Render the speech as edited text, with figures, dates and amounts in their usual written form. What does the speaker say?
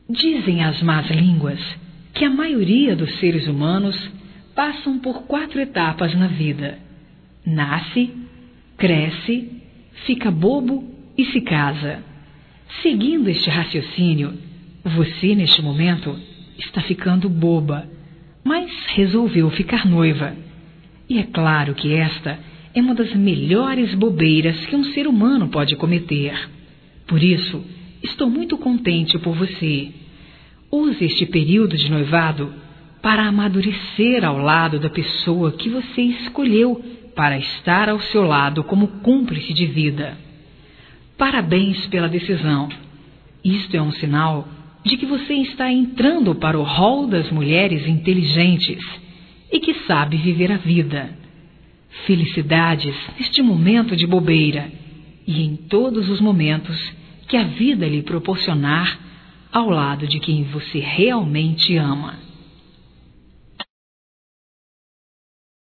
Dizem as más línguas que a maioria dos seres humanos passam por 4 etapas na vida: nasce, cresce, fica bobo e se casa. Seguindo este raciocínio, você neste momento está ficando boba, mas resolveu ficar noiva. E é claro que esta é uma das melhores bobeiras que um ser humano pode cometer. Por isso, estou muito contente por você. Use este período de noivado para amadurecer ao lado da pessoa que você escolheu para estar ao seu lado como cúmplice de vida. Parabéns pela decisão. Isto é um sinal de que você está entrando para o rol das mulheres inteligentes e que sabe viver a vida. Felicidades neste momento de bobeira e em todos os momentos que a vida lhe proporcionar ao lado de quem você realmente ama.